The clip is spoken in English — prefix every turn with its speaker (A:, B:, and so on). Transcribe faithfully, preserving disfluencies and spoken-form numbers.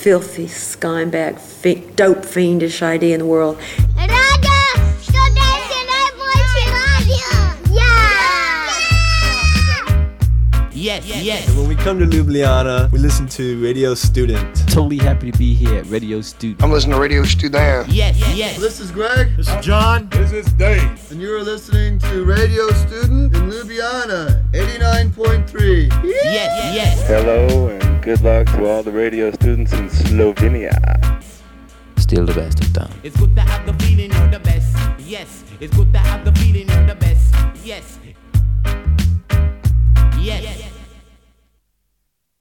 A: filthy, scumbag, fi- dope, fiendish idea in the world.
B: Yes, yes.
C: And when we come to Ljubljana, we listen to Radio Student.
D: Totally happy to be here at Radio Student.
E: I'm listening to Radio Student.
B: Yes, yes.
F: This is Greg.
G: This is John.
F: This is Dave. And you're listening to Radio Student in Ljubljana, eighty-nine point three.
B: Yes, yes.
H: Hello and good luck to all the radio students in Slovenia.
D: Still the best of town.
B: It's good to have the feeling you're the best. Yes, it's good to have the feeling you're the best. Yes. Yes.